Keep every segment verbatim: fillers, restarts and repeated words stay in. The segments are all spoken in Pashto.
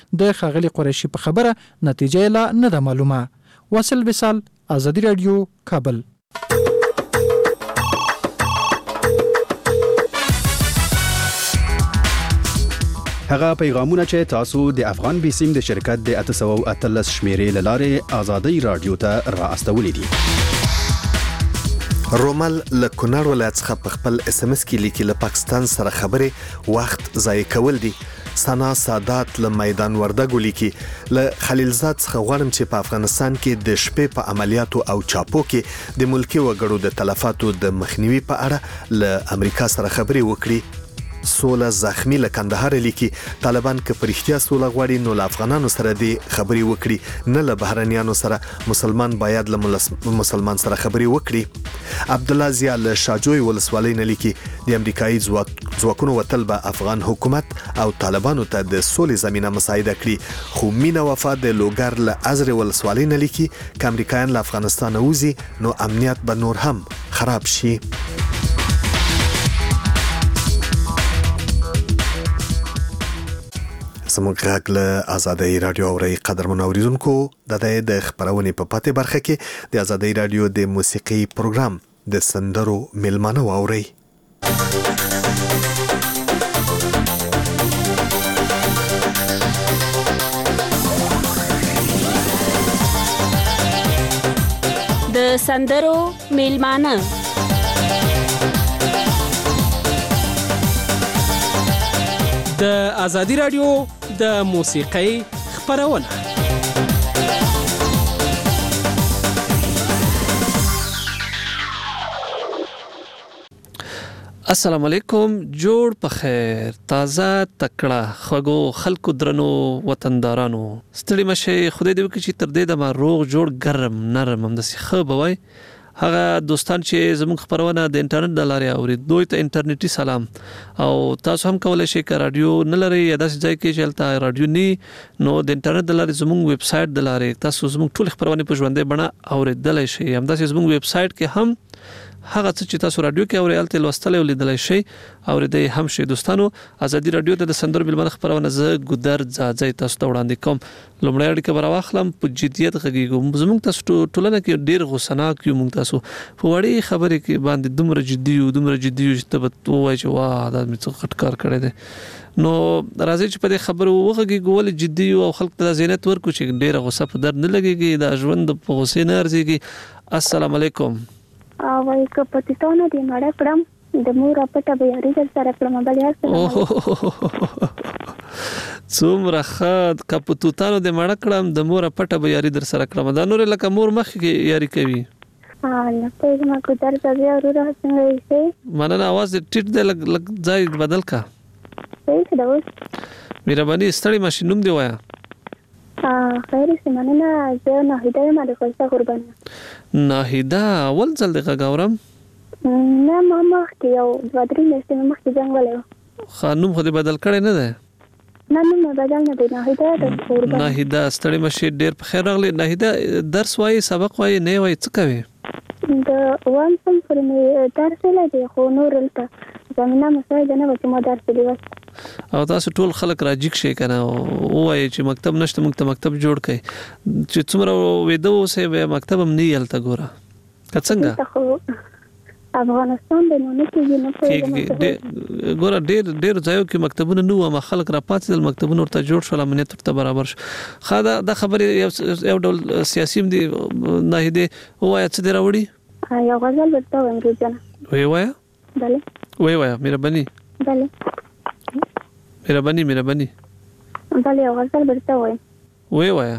د ښاغلي قریشي په خبره نتیجه لا نه ده معلومه. واصل وصال، آزادی رادیو، کابل. هغه پیغامونه چې تاسو د افغان بیسیم د شرکت د اته سوه او اتلس شمیرې لاره آزادی رادیو ته را استولې دي. رومل له کونړ ولایت څخه په خپل اس ام اس کې لیکي له پاکستان سره خبرې وخت ضایع کول دي. سنا سادات له میدان وردګو لیکي له خلیلزاد څخه غواړم چې په افغانستان کې د شپې په عملیاتو او چاپو کې د ملکی وګړو د تلفاتو د مخنیوي په اړه له امریکا سره خبرې وکړي. سوله زخمی له کندهار لیکي طالبان که پرختیا سوله غواړي نو له افغانانو سره دی خبرې وکړي نه له بهرنیانو سره. مسلمان باید له مسلمان سره خبرې وکړي. عبد الله زیا له شاجوی ولسوالۍ نه لیکي د امریکایي ځواکونو وتل به افغان حکومت او طالبانو ته د سولې زمينه مساعده کړي. خو مینا وفا د لوګر له ازر ولسوالۍ نه لیکي که امریکایان له افغانستان وځي نو امنیت به نور هم خراب شي. زموږ غږ له آزادۍ رادیو اوري قدرمن اوریدونکو د د خبرونې په پاتې برخه کې د آزادۍ رادیو د موسیقي پروګرام د سندرو ملمانه اوري. د سندرو ملمانه د آزادی رادیو د موسیقۍ خبرونه. السلام علیکم، جوړ په خیر، تازه تکړه خوږو خلکو درنو وطندارانو، ستړي مشه، خدای دې وکړي چې تر دې دمه روغ جوړ ګرم نرم همداسې ښه به وای. هغه دوستان چې زموږ خبرونه د انټرنیټ د لارې اوري دوی ته انټرنیټي سلام. او تاسو هم کولای شئ که رادیو نه لرئ یا داسې ځای کې چې هلته رادیو نه نو د انټرنیټ د لارې زموږ ویب سایټ د لارې تاسو زموږ ټولې خبرونه په ژوندۍ بڼه اورېدلی شئ. همداسې زموږ ویب سایټ کې هم هغه څه چې تاسو رادیو کې اورئ هلته لوستلی او لیدلی شئ، اورېدی هم شئ. دوستانو، آزادي رادیو ته د سندرو ملمانه خپرونه زه ګودر ځاځی تاسو ته وړاندې کوم. لومړی اړیکه به راواخلم، په جدیت غږیږو. زموږ تاسو ټولنه کې ډېر غوسناک یو، موږ تاسو په وړې خبرې کې باندې دومره جدي یو دومره جدي یو چې ته به ووایې چې واه دا مې څه غټ کار کړی دی. نو راځئ چې په دې خبرو وغږیږو، ولې جدي یو او خلکو ته دا ذهنیت ورکړو چې ډېره غوسه په درد نه لګېږي، دا ژوند په غوسې نه ارزېږي. السلام علیکم. وای که پتیتونه دې مړه کړم د مور پټه به یاري در سره کړم بل یار څومره ښه، که پتیتونه دې مړه کړم د مور پټه به یاري در سره کړم. دا نور لکه مور مخ کې یاري کوي. ها نه په ما کو در ځای ورو څنګه یې مننه. आवाज ټیټ دی، لګ لګ ځای بدل کا. صحیح ده اوس. مهرباني ستړي ماشي نوم دی وایا. ها خیر سي مننه. زه نه هدايه ما د خوښه قربان. ناهیده اول ځل د غاورم نه ما مخ کې یو دوه درې میاشتې مخ کې جنگ ولې خانوم خو دې بدل کړی نه ده؟ نه نه بدل نه دی. ناهیده د قربان. ناهیده ستړي مشه، ډېر په خیر راغلی. ناهیده درس وایي، سبق وایي، نه وایي، څه کوي؟ د وان سم پر مې درس لګي خو نور الته زمينه مساعده نه وته ما درس دی وس. او تاسو ټول خلک راجیک شي کنه وایي چې مکتب نشته، موږ ته مکتب جوړ کړي چې څومره وېده اوسې به مکتب هم نه یلته ګوره که څنګه افغانستان د نو کې نه په ګوره ډېر ډېر ځایو کې مکتبونه نه و، ما خلک را پاتېدل، مکتبونه ورته جوړ شول، امنیت ورته برابر شو. ښه دا د خبرې یو ډول سیاسي هم دي. ناهیدې ووایه څه دې راوړي؟ یو غزل ورته وایم روزانه. وی وایه. بله وی وایه مهرباني. بله مهرباني مهرباني. بله یو غزل ورته وایم. وی وایه.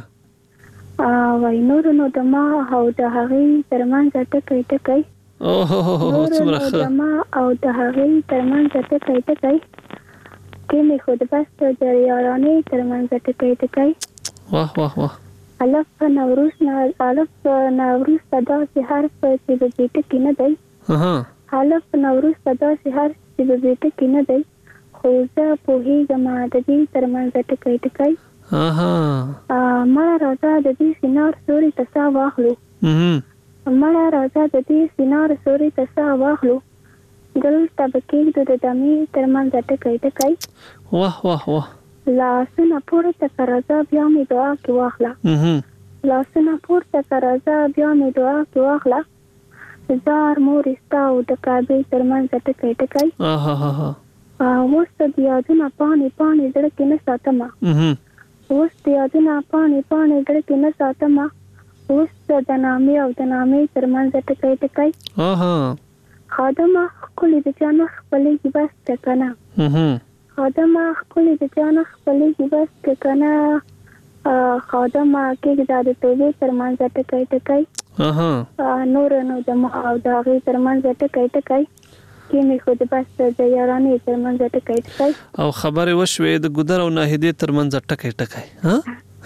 وای نور نو د ما او د هغې ترمنځ ټکی ټکی. اوه څومره ښه. د ما او د هغې ترمنځ ټکی ټکی کې مې خود بس د یارانې ترمنځ ټکی ټکی. واه واه واه. الف نوروز نه الف نوروز صدا سي حرف چې د دې ټکی نه دی. ها الف نوروز صدا سي حرف چې د دې ټکی نه دی، خو زه پوهېږم د دې ترمنځ ټکی ټکی. اها مړه راځه د دې سینار سوري ته سا واخلو. مړه راځه د دې سینار سوري ته سا واخلو، دلته به کېږدو د دمې ترمنځ ټکی ټکی. واه واه واه. لاسونه پورته کړه راځه بیا مې دعا کې واخله لاسونه پورته کړه راځه بیا مې دعا کې واخله زار مور ستا او د کعبې ترمنځ ټکی ټکی اوس د یادونه پاڼې پاڼې زړه کې نه ساتمه اوس د یادونه پاڼې پاڼې زړه کې نه ساتمه اوس د نامې او د نامې ترمنځ ټکی ټکی خادمه ښکلې د جانه خپلېږي بس ټکنه خادمه ښکلې د جانه خپلېږي بس ټکنه خادمه کېږده د توبې ترمنځ ټکی ټکی نور نو د ما او د هغې ترمنځ ټکی ټکی کې مې خو د بس د یارانې ترمنځ ټکی ټکی او خبرې وشوې د ګودر او ناهیدې ترمنځ ټکی ټکی ها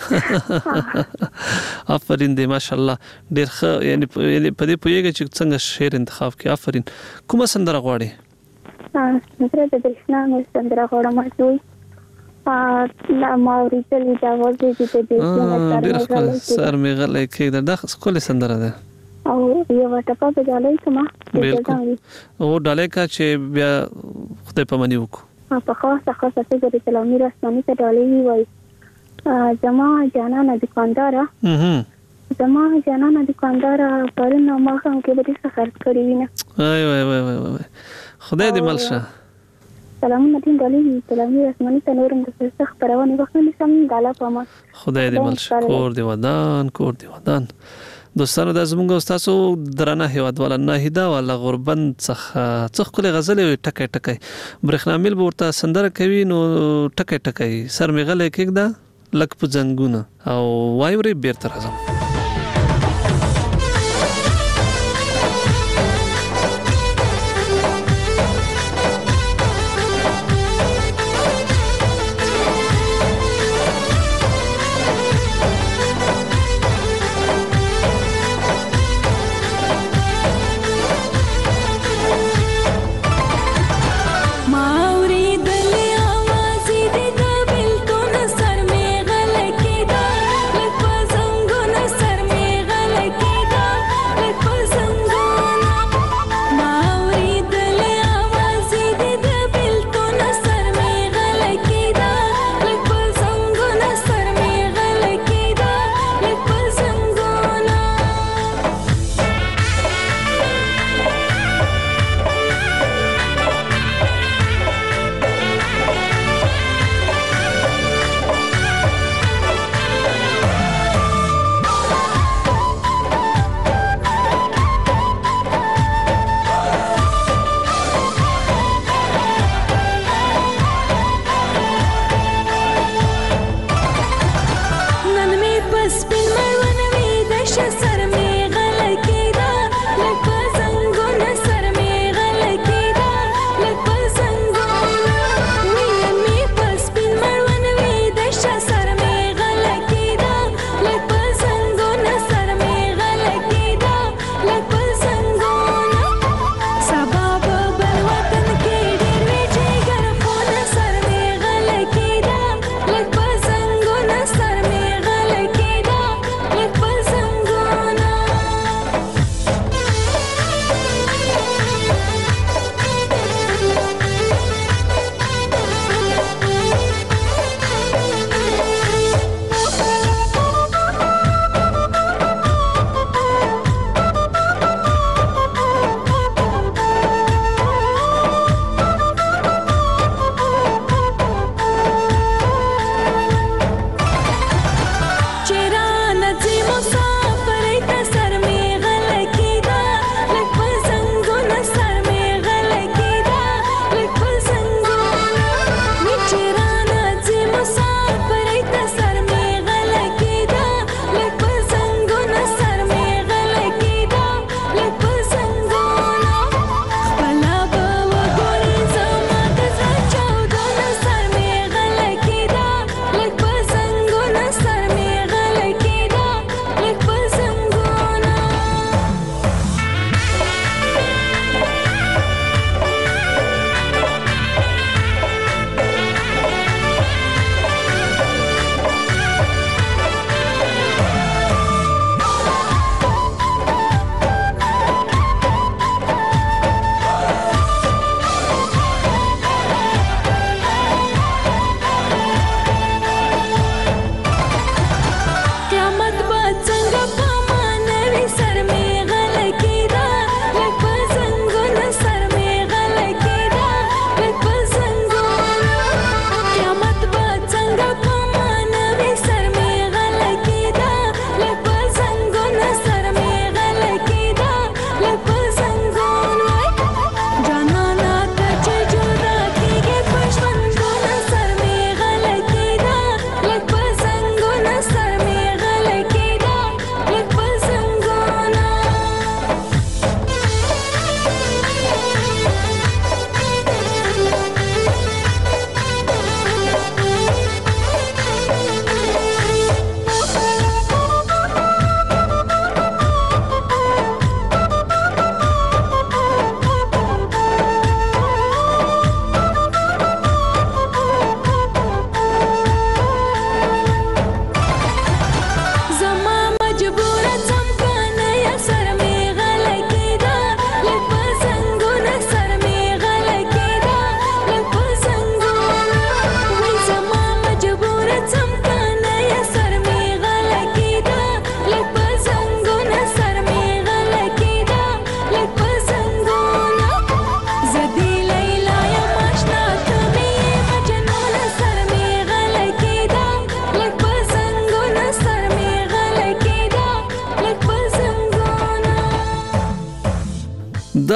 آفرین دی ماشاءالله ډېر ښه یعنی په دې پوهېږئ چې څنګه شعر انتخاب کې آفرین کومه سندره غواړې سندره د برېښنا مې سندره غواړم دوی ما اورېدلې د اواز دې د ډېر ښه سر مې غلی کېږده دا ښکلې سندره ده او یوه ټپه به ډالۍ کړمه بالکل او ډالۍ کا چې بیا خدای پاماني وکړو په خاصه خاصه فکر اسلامي رسماني ته ډالۍ ووایي زما جانانه دکانداره زما جانانه دکانداره پرون او ماښام کې به دې څه خرڅ کړي وي نه وای وای وای وای خدای دې مل شه سلامونه دې ډالۍ اسلامي رسماني ته نورم د څه خپرونې وخت نه سم داله پامه خدای دې مل شه کور دې ودان کور دې ودان دوستانو د زمونږ استادو درنه هیوادواله ناهیده والا غربند څخه څخ کله غزلې ټکای ټکای برېښنا میل ورته سندره کوي نو ټکای ټکای سر می غلې کېږده لک په زنګونه او وایوري بیرته راځم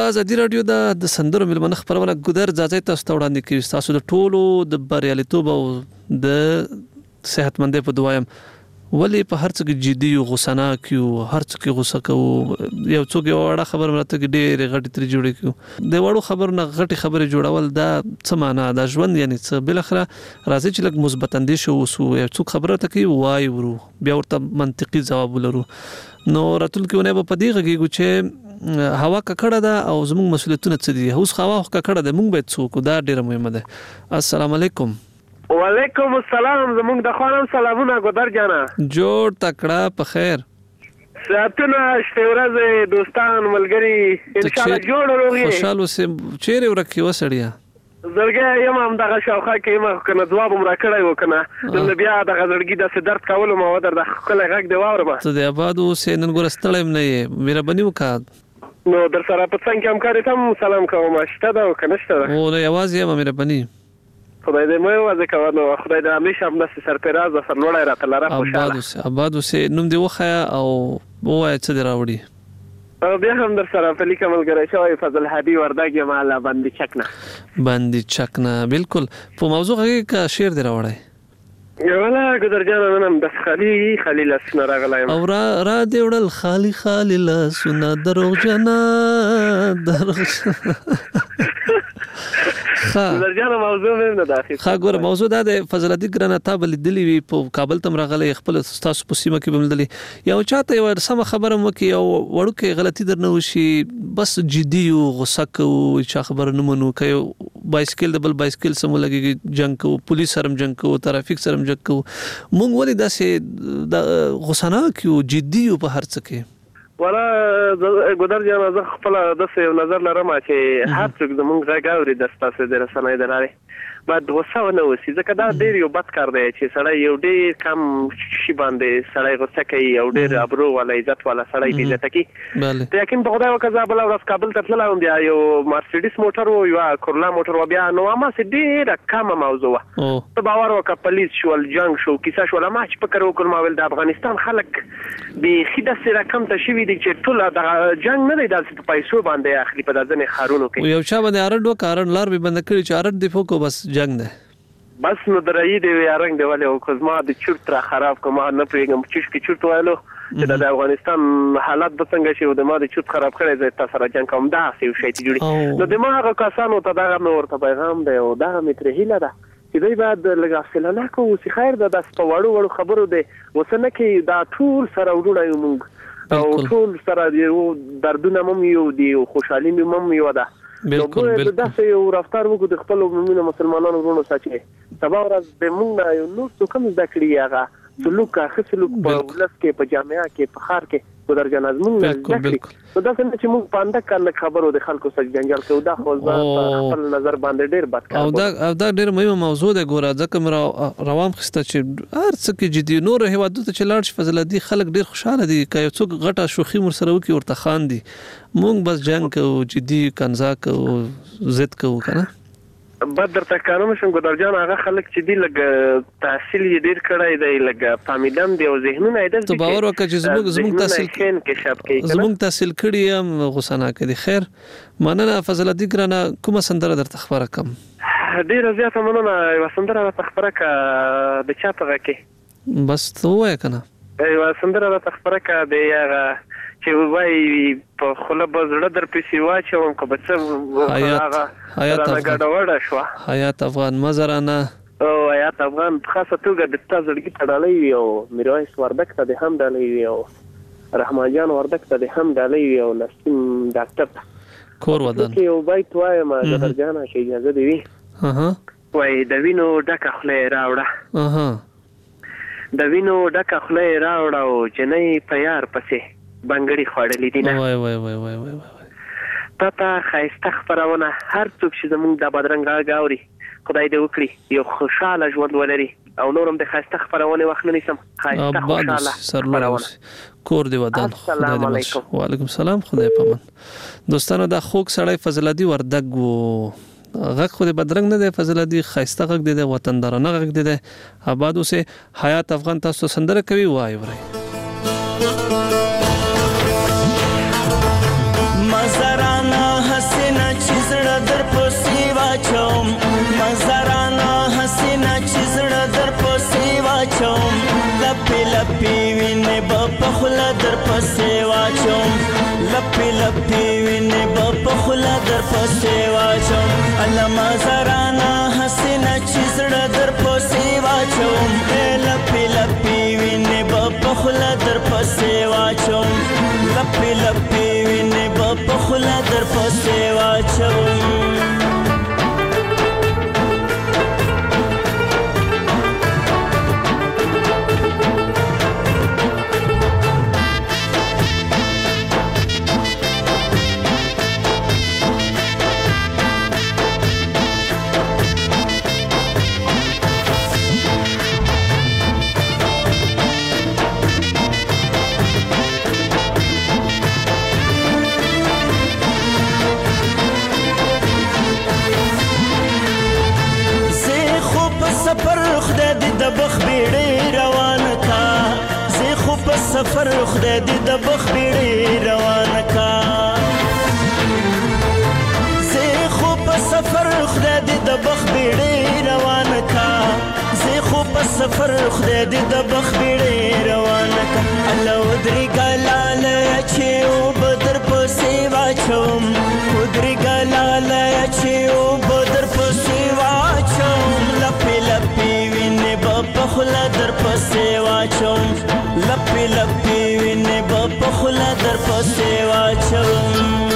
دا ازادي رادیو د سندرو ملمنه خبرونه ګودر ځای تاسو ته وړاندې کوي تاسو د ټولو د بریالیتوب او د صحتمندۍ په دوایم ولی په هر څه کې جدي او غوسه کیو هر څه کې غوسه کوو یو څوک یو وړه خبر مرته کې ډېر غټي تر جوړې کیو د وړو خبر نه غټي خبره جوړول دا څه معنا دا ژوند یعنی څه بل اخره راځي چې لږ مثبت اندیشه وسو یو څوک خبره ته کوي وای ورو بیا ورته منطقي جواب ولرو نو راتل کې ونه په دې غږیږي چې هوا ککړه ده او زموږ مسؤلیتونه څه دي اوس هوا ککړه ده موږ باید څوک دا ډیره مهمه ده السلام علیکم وعلیکم السلام زموږ د خوانم سلامونه ګودر جانا جوړ تکړه په خیر ساتونه شته ورځ دوستان ملګری ان شاء الله جوړ وروږي خوشاله سم چیرې ورکی وسړیا زړګي یم هم دغه شاوخه کې ما کنه جواب مر کړی وکنه نو بیا دغه زړګي د درد کول مو ودر د خپل غږ دی واورم ته د آبادو سینن ګور استړم نه یې مهرباني وکړه نو در سره په څنګه هم کاری تم سلام کوم شته دا کنه شته او نو یوازې یم مهرباني خدای دې مې وځه کوي نو خدای دې همیشه هم نس سرپراز او سرلوړی راته لاره خوشاله آبادو سه آبادو سه نوم دی وخیا او وای څه دی راوړي بیا هم در سره په لیکه ملګری شوی فضل هادي وردګ یم الله باندې چکنه باندې چکنه بالکل په موضوع کې کا شعر دی راوړی یولا ګدر جان نن د خالي خلیل اسنه راغلایم او را را دی وړل خالي خلیل سنا دروغ جنا دروغ خا درجانه موضوع مې نه داخل خا ګور موضوع دا د فضلاتي ګرانه تابل دلی وی په کابل تم راغلی خپل تاسو په سیمه کې بمدلی یو چاته یو سم خبره مو کې یو وړوکې غلطي درنه وشي بس جدي او غوسه کو چې خبر نه منو کوي بایسکل د بل بایسکل سم لګي جنگ کو پولیس سره جنگ کو ترافیک سره جنگ کو مونږ ولې داسې د غوسه نه کیو جدي په هر څه کې ولا ګودر جان زه خپل د څه نظر لرم چې هر څوک زمونږ غږ اوري د ستاسو د رسنۍ دراره بعد غوسه ونه وسی ځکه دا ډیر یو بد کار دی چې سړی یو ډیر کم شي باندې سړی غوسه کوي او ډیر ابرو ولا عزت ولا سړی بي عزت کوي بله ته یقین په خدای وکړه بل ورځ کابل ته تلم بیا یو مرسيډیس موټر او یو کورلا موټر و بیا نو ما سي ډیر کم موضوع ته باور وکړه پولیس شول جنگ شو کیسه شو ما چې فکر وکړم ول د افغانستان خلک به خیده سره کم ته شوی دي چې ټول د جنگ نه دی د پیسو باندې اخلي په ځنه خارونو کې یو چا باندې ارډ وکړ لار به بند کړی چې ارډ دی فوکو بس جنگ ده بس نو درای دی یارنګ دی ولې او کوزما د چورت را خراب کوم نه پریږم چې کی چورت وایلو چې د افغانستان حالات به څنګه شي د ما د چورت خراب کړي زه تاسو را جنګ کوم دا سی شي جوړي نو د ما هغه کسانو ته دا نو ورته پیغام دی او دا مې تر هیله ده چې دوی بعد لږه فلانه کوو چې خیر ده د سپوړو وړو خبرو دی وسنه کې دا ټول سره وډړایو مونږ او ټول سره دی دردونه مم یو دی خوشحالي مم یو ده بالکل بالکل دا څه یو رفتار وکړو د خپل مومنو مسلمانانو ورونو ساتي سبا ورځ د مونږ یو نور څه کوم ذکر یاغه سلوک اخ سلوک په ولس کې په جامعه کې په خار کې ګذر جناز مونږ ذکر نو دا څنګه چې مونږ پانده کله خبرو د خلکو سره جنجال کوو دا خو خپل نظر باندې ډیر بد کار او دا او دا ډیر مهمه موضوع ده ګوره ځکه مې روان خسته چې هر څه کې جدي نور هوادو ته چلاړ شي فضل دي خلک ډیر خوشاله دي که یو څوک غټه شوخي مر سره وکي ورته خان دي مونږ بس جنگ کوو جدي کنزا کوو ضد کوو کنه بدر ته کارم شم ګدر جان هغه خلک چې دی لګ تحصیل یې ډیر کړای دی لګ فامیلم دی او ذهنونه یې ته باور وکړه چې زموږ زموږ تحصیل کې زموږ تحصیل کړی هم غوسه کړي خیر مننه فضل دي ګرانه کومه سندره درته خبره کم ډیر زیاته مننه یو سندره درته خبره کا د چا په کې بس ته وای کنه یو سندره درته خبره کا دی هغه چې وای په خله بزړه در پېسې واچوم که به څه حیات حیات ګډوډه شوه حیات افغان مزرانه او حیات افغان په خاصه توګه د تا زړګي ته ډالۍ وي او میرویس وردګ ته د هم ډالۍ وي او رحمان جان وردګ ته د هم ډالۍ وي او نسیم ډاکټر ته کور ودان کې یو بیت وایم ګدر جانه چې اجازه دی وي وای د وینو ډکه خوله راوړه د وینو ډکه خوله راوړه او جنۍ په یار پسې بنګړي خوړلې دي نه وای وای وای وای وای تاته خایسته خبرونه هر څوک چې زموږ د بدرنګ غاوري خدای دې وکړي یو خوشاله ژوند ولري او نورم د خایسته خبرونه وخت نه نسم خایسته خوشاله سرلوړ کور دی ودان السلام علیکم وعلیکم السلام خدای پامن دوستانو دا خوک سړی فضلادي وردګ وو غږ خو د بدرنګ نه دی فضلادي خایسته غږ دی د وطندارانه غږ دی د آبادو سه حیات افغان تاسو سندره کوي وای وري مزرانه لپی لپی وینې به په خوله در پسې واچوم لپی لپی وینې به په خوله در پسې واچوم علما زرانا حسینه چې زړه در پسې واچوم لپی لپی وینې به په خوله در پسې واچوم لپی لپی وینې به په خوله در پسې واچوم سفر خدای دې د بخ بیړې روان کا زه خو په سفر خدای دې د بخ بیړې روان کا زه خو په سفر خدای دې د بخ بیړې روان کا الله ودري ګلاله چې او بدر په سیوا چوم ودري ګلاله چې او بدر په سیوا چوم لپی لپی وینې په خلا در په سیوا چوم لپی لپی وینې په خلا در په سیوا چوم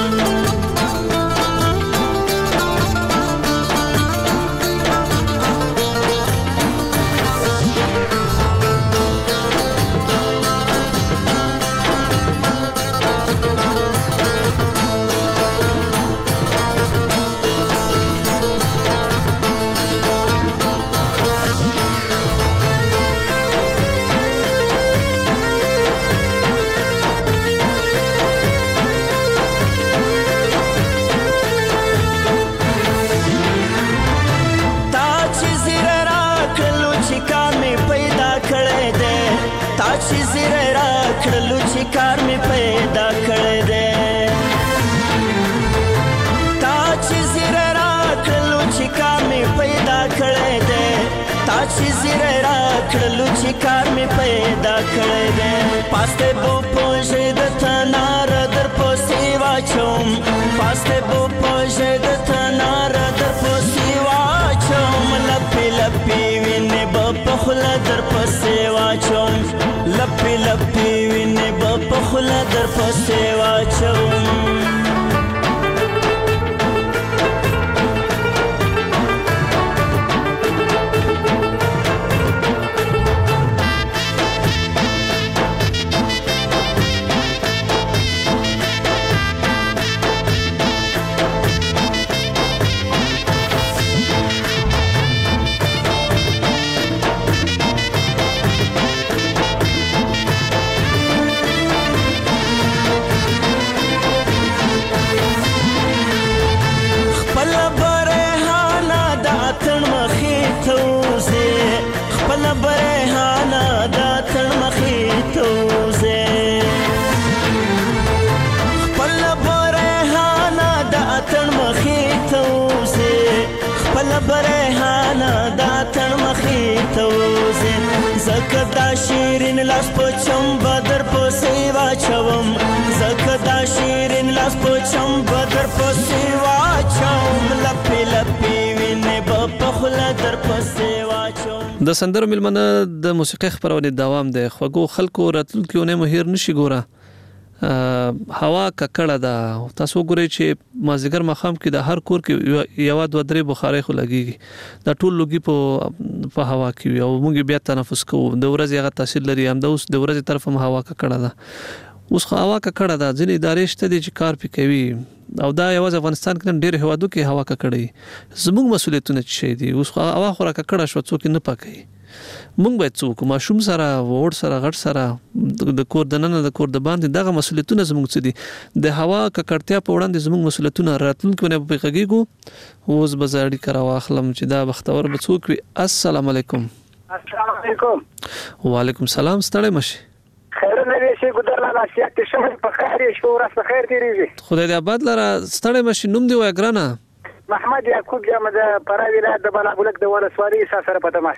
کار می پیدا کړی دی تا چې زیره راکړلو چې کار می پیدا کړی دی تا چې زیره راکړلو چې کار می پیدا کړی دی پاسته بو پوجې د تنار در پسې واچوم پاسته بو پوجې د تنار در پسې واچوم لپی لپی وینې په خوله در پسې واچوم لپی لپی وینې په خوله در پسې واچوم زکه دا شیرین لاس په چم بدر په سیوا چوم زکه دا شیرین لاس په چم بدر په سیوا چوم لپی لپی وینې په خوله در په سیوا چوم د سندرو ملمنه د موسیقي خبرونه دوام دی خوګو خلکو راتلونکي ونه مهیر نشي ګوره هوا ککړه ده تاسو ګورئ چې مازیګر مخام کې د هر کور کې یو د درې بخاري خو لګيږي د ټول لوګي په په هوا کې او موږ بیا تنفس کوو د ورځې هغه تاثیر لري هم د اوس د ورځې طرف هم هوا ککړه ده اوس هوا ککړه ده ځینې ادارې شته دي چې کار پې کوي او دا یوازې افغانستان کې ډېر هوادو کې هوا ککړه زموږ مسولیتونه چي دي اوس هوا خو را ککړه شو څوک نه پکې مونږ باید څوک ماشوم سره وړ سره غټ سره د کور د نن د کور د باندې دغه مسولیتونه زموږ څه دي د هوا ککړتیا په وړاندې زموږ مسولیتونه راتلونکي نه په غږیږو اوس بازارډي کرا واخلم چې دا بختور به څوک وي السلام علیکم السلام علیکم وعلیکم السلام ستړی مشي خیر نه شي ګدر لا نصیحت شمه په خیر شو ورځ په خیر تیریږي خدای دې آباد لره ستړی مشي نوم دی وای ګرانه محمد یعقوب جامه د پراوی ولایت د بلابلک د ولسوالۍ سره په تماس کې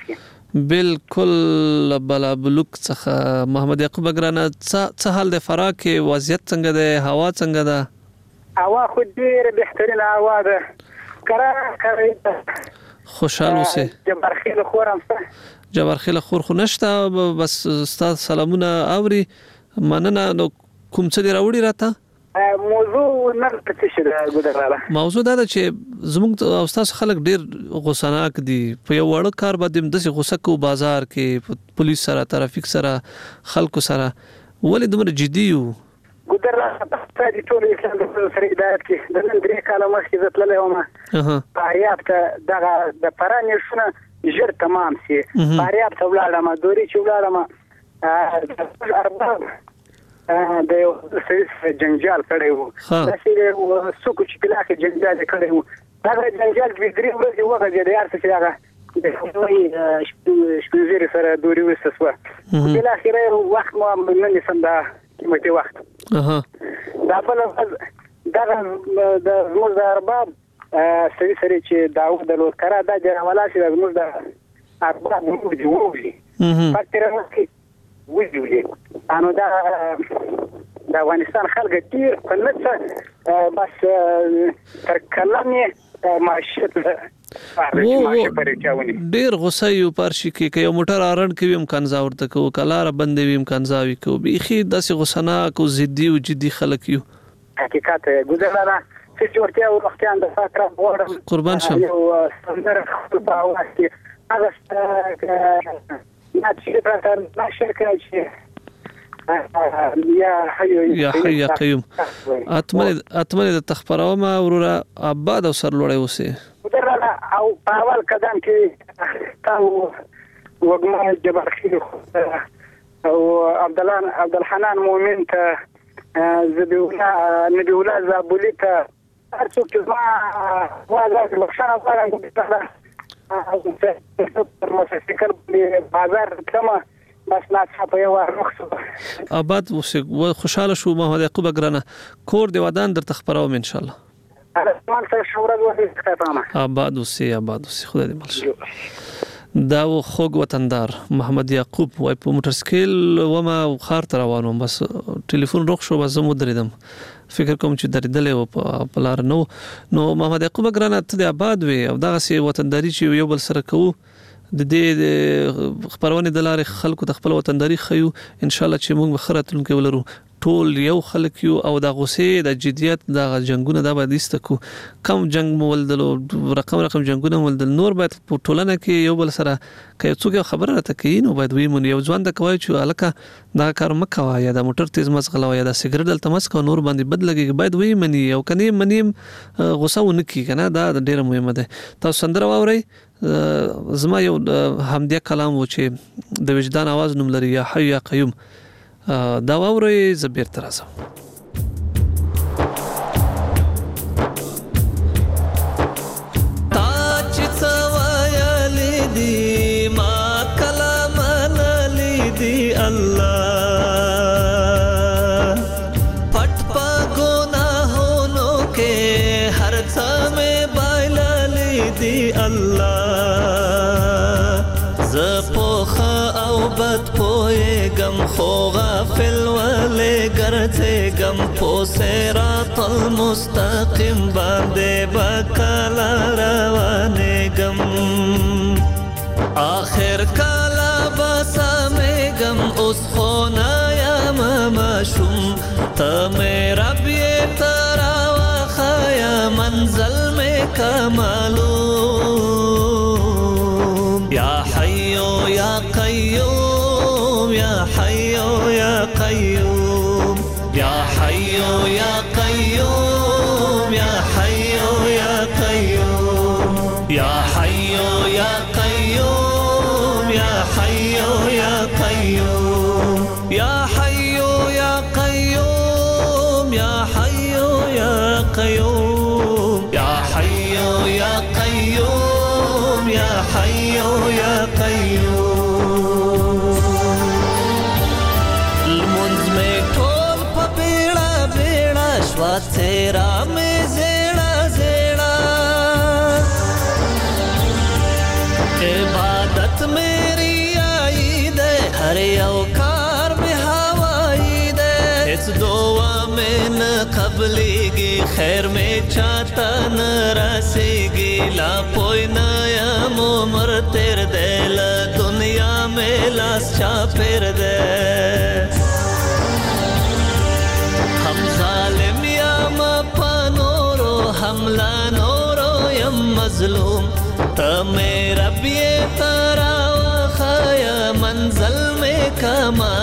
بالکل بلا بلوک څخه محمد یعقوب ګرانه څه حال د فراه کې وضعیت څنګه ده هوا څنګه ده هوا خو ډیره بهترینه هوا ده کرا کرا خوشحال اوسه جبرخیل خورم جبرخیل خور خو نشته بس استاد سلامونه اوري مننه نو کوم څه دی راوړي راته موضوع نه پاتې ده ګودراله موضوع دا ده چې زموږ استاد خلک ډیر غوسناک دي په یو وړ کار باندې د غوسه کو بازار کې پولیس سره ترافیک سره خلکو سره ولې دومره جدي یو ګودراله په دې ټول اسلام د سره هدایت کې د نن درې کاله مخکې زتللې ومه اها پاریاب ته دغه د پرانې شونه ژر تمام سي پاریاب ته ولاړم دوري چې ولاړم ارباب د یو جنجال کړی وو دا چې څوک چې کلاخه جنجال کړی وو دا جنجال د درې ورځې وغه د یار څه هغه د نوې شپږ سره دوری وسوسه په اخر وخت مو من سم دا قیمتي وخت اها دا په دا د زموږ د ارباب سړي سره چې داوود د لور کرا دا جوړولا چې زموږ د ارباب موږ دی وولي فکر وکړي ویډیو انو دا د افغانستان خلک ډیر په لڅه بس تر کلمې معیشت ډیر غوسه یو پارشي کې کې یو موټر ارن کې امکان ځاورته کو کلار بندې وي امکان ځاوي کو بيخي داسې غوسنا کو زدي او جدي خلک یو حقیقت ګذرانه چې ورته وختيان د فکر وړم قربان شم یو ستندر په واسطه هغه ما چې په ما شرکت چې یا حي یا حي یا قیوم اتمنه اتمنه د تخبرومه وروره آباد او سرلوړی اوسه ودرنه او په اول قدم کې تاسو وګمه جبرخیل او عبد الله عبد الحنان مؤمن ته زبیولا نبیولا زابولی ته هر څوک چې ما وازه لښانه غواړم موټرسایکل بازار کما بس لا څه په یو وخت آباد اوسه خوشاله شو محمد یعقوب ګرانه کور دی ودان در تخبروم ان شاء الله ارمان ته شورا وځي آباد اوسه آباد اوسه خدای دې مل دا و خوګ وطندار محمد یعقوب وای په موټرسایکل و ما خار ته روانم بس ټلیفون روغ شو بس زمو درېدم فکر کوم چې درېدلې و په لار نو نو محمد یعقوب ګرانه ته د آباد وي او دغه سي وطنداري چې یو بل سره کوو د دې خبرونه د لارې خلکو د خپل وطنداري خيو ان شاء الله چې موږ بخرتون کې ولرو ټول یو خلک یو او د غوسې د جديت د جنگونو د باندې استکو کم جنگ مولدلو رقم رقم جنگونه مولدل نور باید په ټولنه کې یو بل سره کې څوک خبره راته کوي نو باید وي مون یو ځوان د کوي چې الکه دا کار مکوا یا د موټر تیز مسغله یا د سیګریټ دلته مسکو نور باندې بد لګي باید وي منی او کني منیم غوسه ونکي کنه دا ډیره مهمه ده تاسو سندره واوري زما یو همدې کلام و چې د وجدان आवाज نوم لري یا حي یا قیوم دا واوري زبیر ترازم خو غافل ولې ګرځې غم په صراط المستقیم باندې بکلا روانې غم آخر کلا بسمې غم اوس خو نه یم ماشوم ته مې رب یې ترا واخیا منزل مې کمالو یا حي یا قیوم يا حي يا قيوم يا حي يا قيوم يا حي يا قيوم يا حي يا قيوم يا حي يا قيوم يا حي يا قيوم يا حي يا قيوم يا حي يا قيوم يا حي يا قيوم तेरा में जेड़ा जेड़ा इबादत मेरी قبلېږي خیر مې چاته نه رسېږي لا پوی نه یم عمر تېر دی له دنیا مې لاس چاپېر دی هم ظالم یم په نورو هم لا نورو یم مظلوم ته مې رب یې ته راوښیه منزل مې که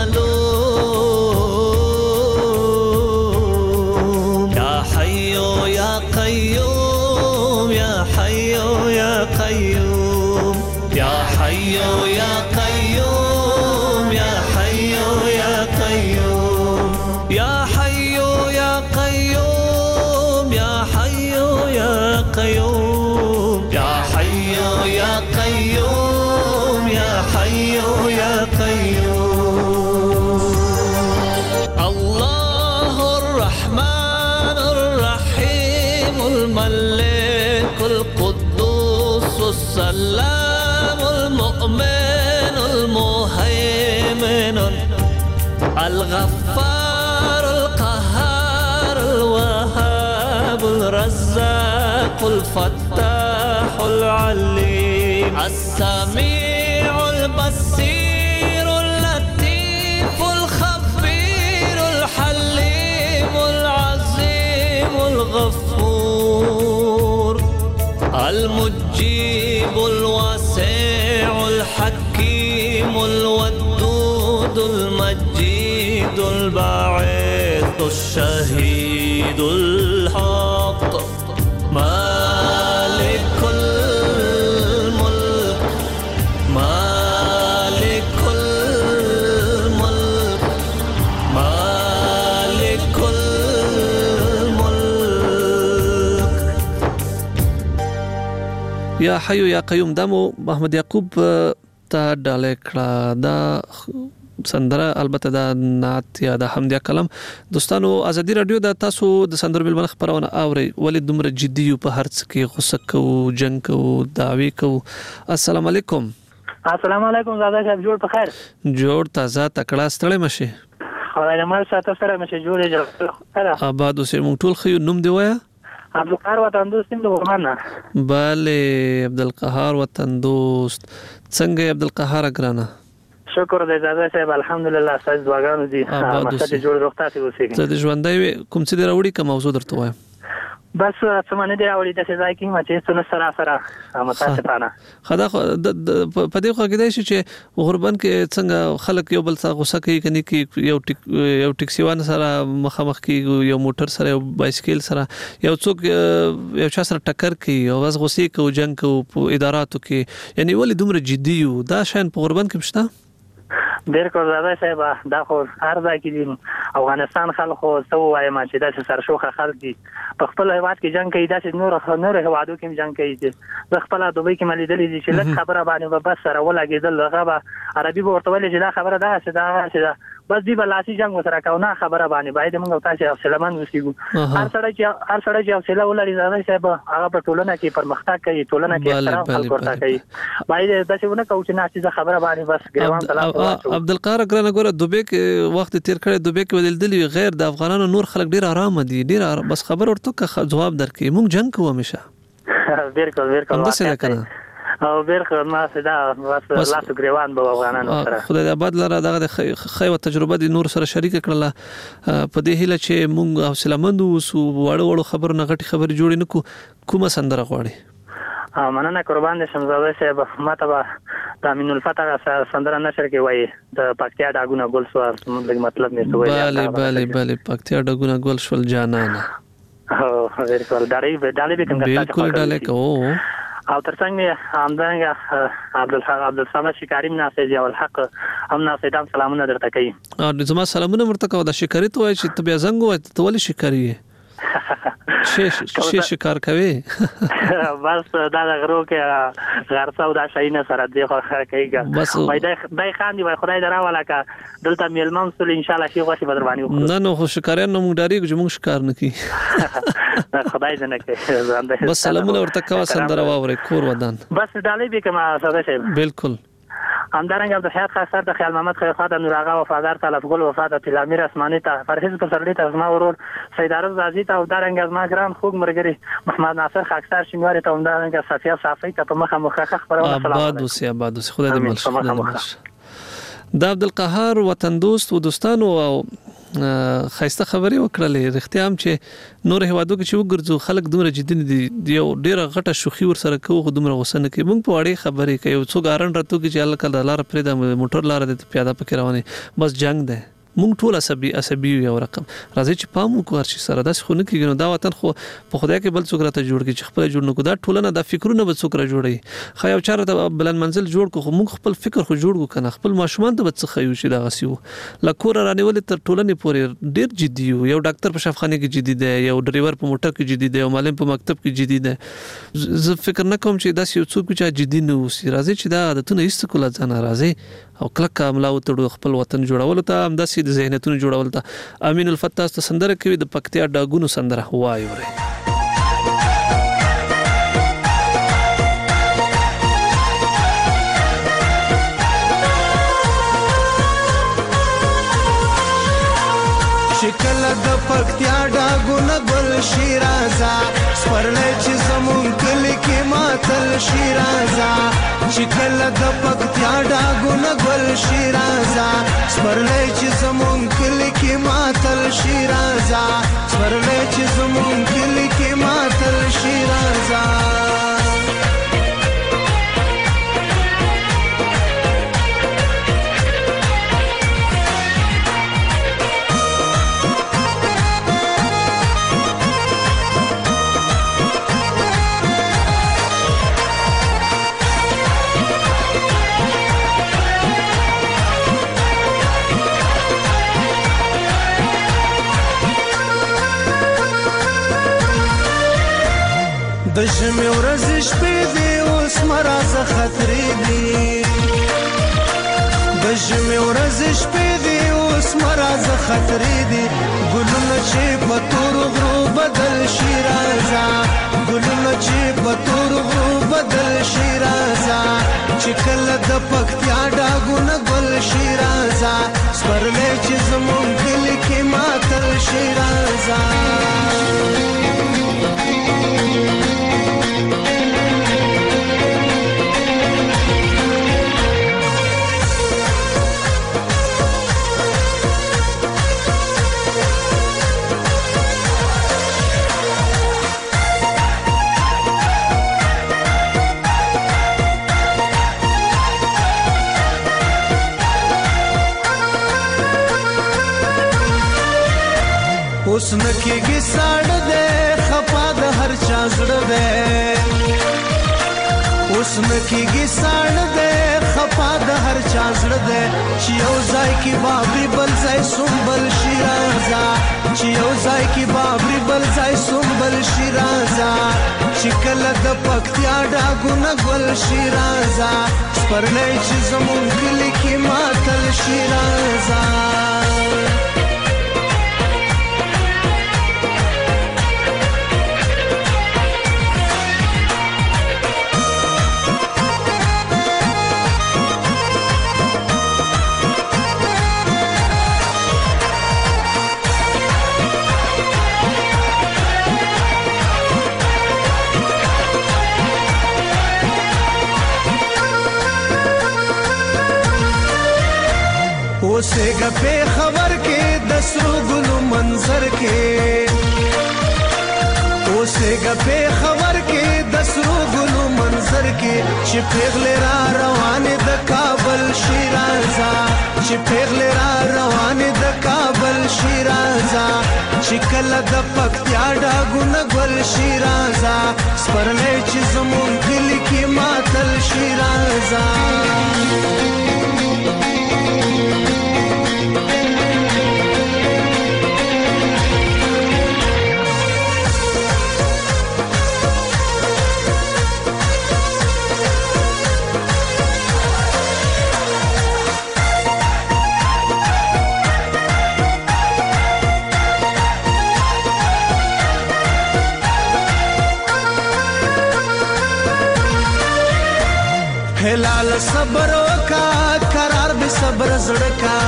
معلوم یا حیو یا قیوم یا حیو یا قیوم یا حیو یا قیوم یا حیو یا قیوم یا حیو یا قیوم یا حیو یا قیوم یا حیو یا قیوم یا حیو یا قیوم الله الرحمن الرحیم الملك القدوس السلام المؤمن المهيمن الغفار القهار الوهاب الرزاق الفتاح العليم السميع البصير اللطيف الخبير الحليم العظيم الغفور المجيب الواسع الحكيم الودود المجيد الباعث الشهيد الحق مالك الملك مالك الملك مالك الملك یا حیو یا قیوم دمو محمد یعقوب ته ډالۍ کړه دا سندره البته دا نعت یا د حمدیه کلام دوستانو ازادي رادیو د تاسو د سندرو بل منخ پرونه اوري ولې دومره جدي په هر څه کې غوسه کو جنگ کو دعوی کو السلام علیکم السلام علیکم زاده صاحب جوړ په خیر جوړ تازه تکړه ستړی مشه خدای دې مر ساته سره مشه جوړې جوړ آباد اوسې مونږ ټول خو نوم دی وایا عبدالقهار وطن دوست د ورمانه bale عبدالقهار وطن دوست څنګه عبدالقهار ګرانه شکر دې زاده صاحب الحمدلله تاسو دعاګانو دي ماته جوړ روغتیا ته اوسېږي ته د ژوندۍ کوم څه دی راوړي کوم موضوع درته وایم بس څه نه دی راوړي د ځای کې ما چې څه سره سره متاسفانه خدا په دې خو کې دی چې غربن کې څنګه خلک یو بل څه غوسه کوي کني کې یو ټیک یو ټیکسیوان سره مخامخ کې یو موټر سره یو بایسکل سره یو څوک یو چا سره ټکر کوي او واس غوسې کوي جنگ کوي په اداراتو کې یعنی ولې دومره جدي یو دا شاین په غربن کې مشته ډیر کور زاده صاحب دا خو هر ځای کې دي افغانستان خلکو سو وایم چې دا سرشوخه خلک دي په خپل هیواد کې جنگ کوي دا نور نور هیوادو کې جنگ کوي د خپل دوبۍ کې ملي دي چې لږ خبره باندې بس سره ولګیدل هغه عربي ورته ویل چې دا خبره ده چې دا چې بس دی بلاسي جنگ وسره کاونه خبره باندې باید موږ تاسو سلمان وسیګو هر سړی چې هر سړی چې حوصله ولري زاده صاحب هغه په ټولنه کې پرمختګ کوي ټولنه کې احترام خلک ورته کوي باید دا چې ونه کوو چې ناشې خبره باندې بس ګروان طلاق عبدالقهار ګرانه ګوره دوبه کې وخت تیر کړی دوبه کې ودلدلی غیر د افغانانو نور خلک ډیر آرام دي ډیر بس خبر ورته جواب درکې موږ جنگ کوو همیشه بالکل بالکل او بیرخه ما صدا بس لاسو ګریوان به افغانانو سره خدای دې آباد لره دغه خیو تجربه دي نور سره شریک کړله په دې هیله چې مونږ حوصله مند وسو وړو وړو خبر نه غټي خبر جوړ نه کو کومه سندره غواړي مننه قربان دې شمزاده صاحب ماته به د امین الفتح سندره نشر کې وایي د پکتیا ډاګونه ګل سو مطلب مې سوې bale bale bale پکتیا ډاګونه ګل شول جانانه او بالکل داري دالي به څنګه بالکل ډاله کو او ترڅنګ همدارنګه عبدالحق عبدالصمد شکاری مناسب او الحق هم ناسیدام سلامونه درته کوي او زما سلامونه ورته کوي د شکاری ته وای چې ته بیا زنګ وای ته ولې شکاری شې شې شکار کوي بس دا غرو کې غرڅه او دا شاینه سره دی خو کوي وای دا دای خان دی وای خدای دراواله کا دلته میلمن سول ان شاء الله شي غوښي بدروانی نه نو خو شکارین نو موږ ډاری چې موږ شکار نه کی خدای دې نه کوي بس سلامونه ورته کوي سندره واوري کور ودان بس ډالې به کما ساده شي بالکل همدارنګه د خیاط خاص د خیال محمد خیر خان نور آغا وفادار طلب ګل وفادار تلامیر اسماني ته فرهیز پسرلی ته زما ورور سید عرض عزیز ته همدارنګه زما ګران خوږ مرګري محمد ناصر خاکسار شینواری ته همدارنګه صفیه صافی ته په مخه مخه خبرونه سلام آباد اوسې آباد اوسې خدای دې مل شه. د عبدالقهار وطن دوست و دوستانو او خایسته خبرې وکړلې. رښتیا هم چې نور هیوادو کې چې وګرځو خلک دومره جدي دي یو ډیره غټه شوخي ور سره کوو خو دومره غوسه نه کوي. موږ په وړې خبرې کوي یو څوک ارن راته کې چې الله کله لار پرې د موټر لار د پیاده پکې رواني بس جنگ ده. مونږ ټول عصبي عصبي یو رقم راځي چې پام وکړو چې سره داس خو نه کیږي نو دا وطن خو په خدای کې بل څوک راته جوړ کی چې خپل جوړ نه کو دا ټولنه دا فکرونه به څوک را جوړي خو یو چاره ته بلند منزل جوړ کو خو مونږ خپل فکر خو جوړ کو کنه خپل ماشومان ته به څه خیو شي دا غسیو لکور رانیول تر ټولنه پورې ډیر جدي یو ډاکټر په شفاخانه کې جدي دی یو ډرایور په موټر کې جدي دی یو معلم په مکتب کې جدي دی. زه فکر نه کوم چې دا یو څوک چې جدي نه وسی راځي چې دا عادتونه هیڅ کوله ځان راځي او کلک عمله وتړو خپل وطن جوړول ته هم د سید ذهنیتونو جوړول ته. امین الفتاح ته سندره کوي د پکتیا ډاګونو سندره وایو ری شکل د پکتیا ډاګونه ګل شیرازا سپرلې چې زمون کلی کې ماتل شیرازا شکل د پکتیا ډاګونه ګل شیرازا سپرلې چې زمون کلی کې ماتل شیرازا سپرلې چې زمون کلی کې ماتل شیرازا د ژمي ورځې شپې دي اوس مرازه خطرې دي د ژمي ورځې شپې دي اوس مرازه خطرې دي ګلونه چې په تورو غرو بدل شي رازه ګلونه چې په تورو غرو بدل شي رازه چې کله د پکتیا ډاګونه ګل شي رازه سپرلې چې زمون کلی کې ماتل شي رازه اوس نکیږي ساړه ده خپا د هر چا زړه ده اوس نکیږي ساړه ده خپا د هر چا زړه ده چې یو ځای کې بابري بل ځای سنبل شیرازا چې یو ځای کې بابري بل ځای سنبل شیرازا چې کله د پکتیا ډاګونه ګل شیرازا سپرلې چې زمون کلی کې ماتل شیرازا اوسېګه په خبر کې د سرو ګلو منظر کې اوسېګه په خبر کې د سرو ګلو منظر کې چې پیغلې را روانې د کابل شیرازا چې پیغلې را روانې د کابل شیرازا چې کله د پکتیا ډاګونه ګل شیرازا سپرلې چې زمون کلی کې ماتل شیرازا هلال صبر کا قرار به صبر زړه کا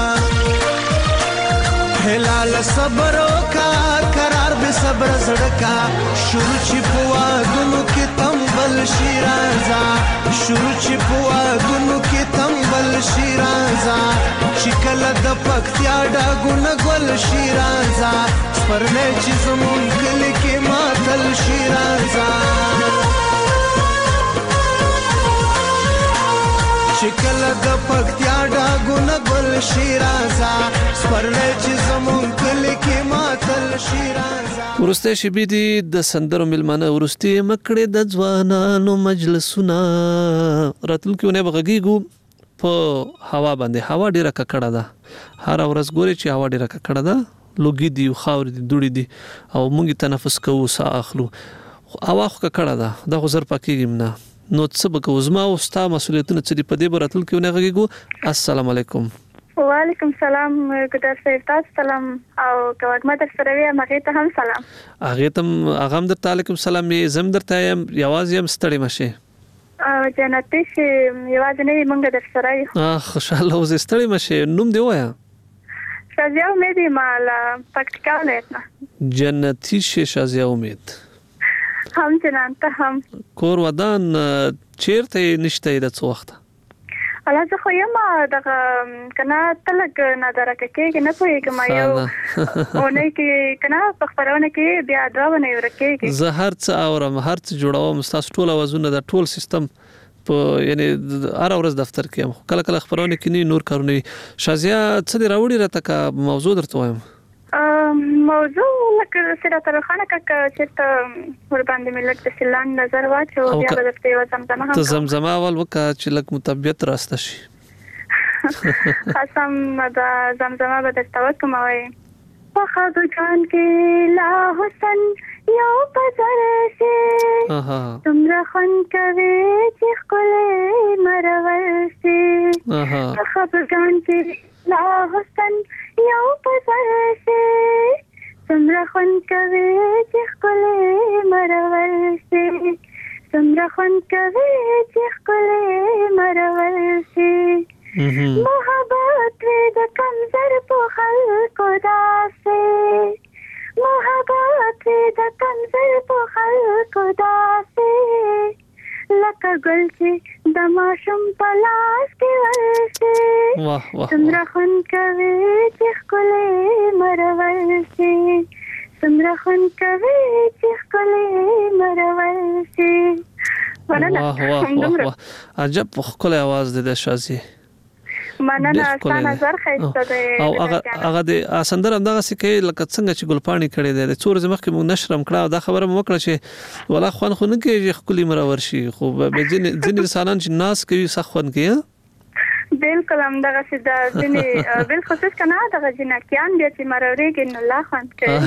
هلال صبر کا قرار به صبر زړه کا شروع چې پوا دونو کې تمبل شیرازا شروع چې پوا دونو کې تمبل شیرازا شکل د پکتیا ډاګونه ګل شیرازا سپرلې چې زمون کلی کې ماتل شیرازا شکل د پکتیا ډاګونه ګل شیرازا سپرلې چې زمون کلی کې ماتل شیرازا ورسته شبي دي د سندرو ملمانه ورسته مکړه د ځوانانو مجلسونه راتلونکو نه بغږیګو په هوا باندې هوا ډیره ککړه ده هر ورځ ګوري چې هوا ډیره ککړه ده لوګي دي خاور دي دوړي دي او موږ تنفس کوو ساه اخلو هوا خو ککړه ده د غزر پکېږم نه نو څه به کوزما او ستا مسولیتونه چې په دې براتل کې نه غږیږو السلام علیکم وعلیکم سلام ګډر صاحب تاسو سلام او کوګما در سره وی مغه ته هم سلام هغه ته هغه هم درته علیکم سلام یې زم درته یم یوازې هم ستړي مشه او جنتی چې یوازې نه مونږ در سره یو اه خوشاله اوسې ستړي مشه نوم دی وایا شازیا امید مال پکتیکا ولایت جنتی شه شازیا امید هم جنان ته هم کور ودان چیرته نشته د څو وخت الله زه خو یم دغه کنه تلګ نه درکه کې نه پوهیږم یو اونې کې کنه په خبرونه کې بیا دا ونه ورکه زه هر څه اورم هر څه جوړوم تاسو ټول اوازونه د ټول سیستم په یعنی هر ورځ دفتر کې کله کله خبرونه کې نور کارونه شازیا څه دی راوړي راته کا موضوع درته وایم موضوع لکه سره تر خانه کا چې ته ور باندې ملک د سلان نظر واچو بیا به د یو زمزمه ته زمزمه اول وکړه چې لک مطابقت راسته شي قسم دا زمزمه به د توت کوموي په خدو جان کې لا حسن یو پزر شي تمرا خن کوي چې خلې مرور شي په خدو جان کې لا حسن یو پزر شي سمرا خون کوي چې خلې مرور شي سمرا خون کوي چې خلې مرور شي محبت د کمزر په خلکو داسې محبت د کمزر په خلکو داسې لکه ګل چې د ماشوم په لاس کې ورشي سمرا خون کوي چې خلې مرور شي سمرا خون کوي چې خلې مرور شي واه واه واه عجب خپل आवाज د شازي مننه ستاسو نظر خیسته دی او هغه هغه د اسندر همدغه سکه لکه څنګه چې ګلپانی کړي دی د څور زمخ کې مونږ نشرم کړه دا خبره مو وکړه چې ولا خوان خو نه کې خپل مرور شي خو به ځین ځین انسانان چې ناس کوي سخون کې بالکل هم دغه چې د ځینې بالخصوص کنه دغه جنکیان بیا چې مروري کې نه لا خوان کوي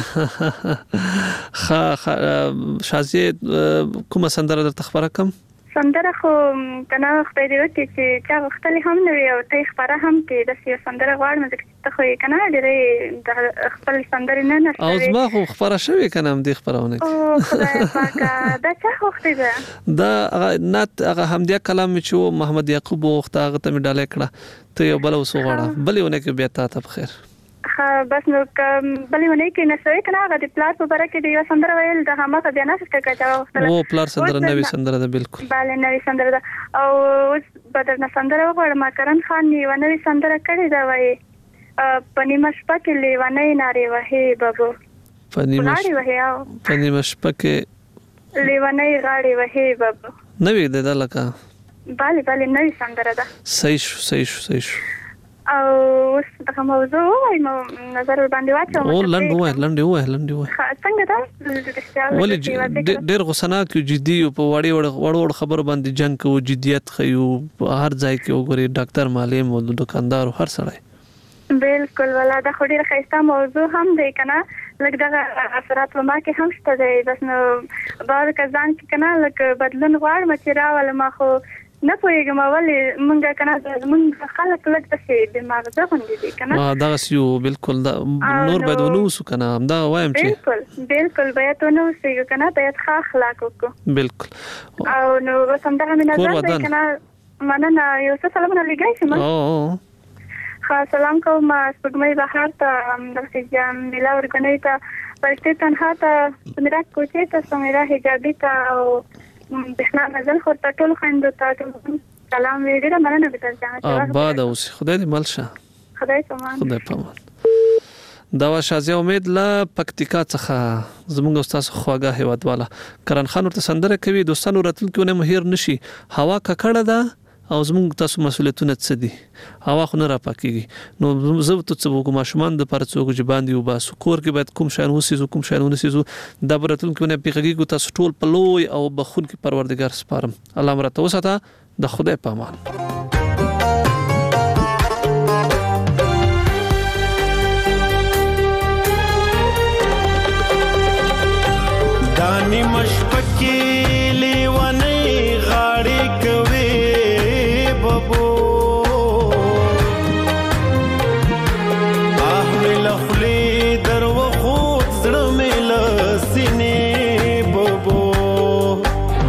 خا شازي کومه سندره درته خبره کوم سندره خو کنه خپل دی وتی چې چا وختلی هم نه او ته خبره هم کې د سیو سندره غواړم چې ته خو کنه ډېرې خپل سندره نه نه او زما خو خبره شوی کنه هم دې خبرونه او خدای پاک دا څه وخت دی دا نات هغه همدیا کلام چې محمد یعقوب وخت هغه ته ډاله کړه ته یو بل وسو غواړه بلونه کې بیا ته بخیر بس نو بلونه کې نه سوي کنه هغه د پلار په بره کې د یو سندره ویل د هغه ته بیا نه څه کېږي او پلار سندره نوې سندره ده بالکل bale نوې سندره ده او بدرنه سندره وغواړم کرن خان یو نوې سندره کړې دا وایي پنیمه شپه کې لیوانې ناري وهي بابو پنیمه پنیمه شپه کې لیوانې غاړي وهي بابو نوې ده لکه bale bale نوې سندره ده صحیح شو صحیح شو صحیح شو او اوس دغه موضوع وایم نظر باندې واچوم او لنډ وای لنډ وای لنډ وای څنګه دا ولې ډېر غوسناک یو جدي په وړي وړ خبر باندې جنگ کو جديت خيو هر ځای کې وګوري ډاکټر معلم او دکاندار هر سړی بالکل ولا دا خو ډېر ښایسته موضوع هم دی کنه لکه دا اثرات ما کې هم شته دی بس نو بار کزان کې کنه لکه بدلون غواړم چې راول ما خو نه پوهیږم ولې مونږه کنه مونږ خلک لږ څه دماغ ځوندې دي کنه ما دا سيو بالکل نور باید ونوسو کنه دا وایم چې بالکل بالکل باید ونوسو کنه باید ښه اخلاق وکړو بالکل او نو څنګه مې نظر دی کنه مننه یو څه سلامونه لګای شم. او ها سلام کوم سپګمې بهار ته د سجان ملا ورګنې ته پرته تنها ته میرا کوچه ته سمیرا حجابي ته او بسنا نزل خو ته ټول خندو ته سلام ویډه مننه به تاسو آباد اوس خدای دې مل شه. خدای پامان. خدای پامان. دا شازیا امید لا پکتیکا څخه زموږ استاد خواګه هیواد والا کرن خان ورته سندره کوي دوستانو راتلونکو نه مهیر نشي هوا ککړه ده او زموږ تاسو مسؤلیتونه څه دي هوا خو نه را پاکيږي نو زه ته څه وګم ماشومان د پر څوک جبان دی او باسو کور کې باید کوم شان وسیزو کوم شان ونسیزو د برتلونکو نه پیغږي تاسو ټول په لوی او بخون کې پروردگار سپارم الله مرته وساته د خدای پامان. دانی مشپکی لیوانی غاڑی کوي ببو آه مل خلی در و خود زړه مل سینې ببو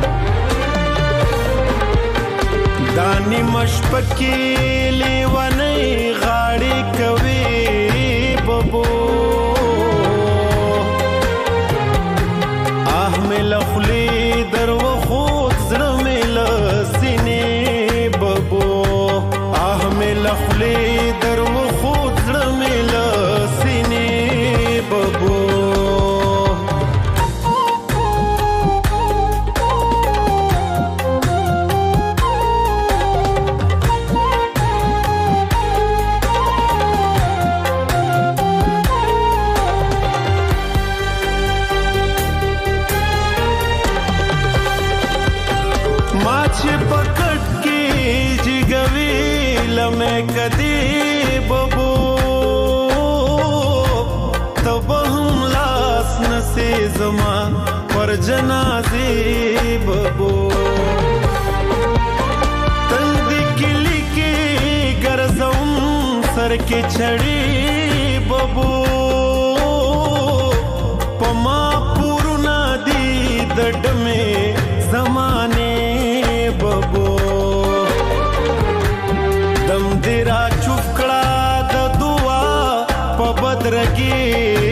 دانی مشپکی لیوانی غاڑی کوي ببو لخلی در و خود زړه مل سینې ببو آه مل لخلی در و خود زړه مل سینې ببو मैं कदी बबू तब हम लास नसे जमा पर जनाजे बबू तंदी किली के गरजम सर के छड़ी बबू पमा पुरना दी दड में जमाने बबू दम तेरा चुपकड़ा द दुआ प बदरगी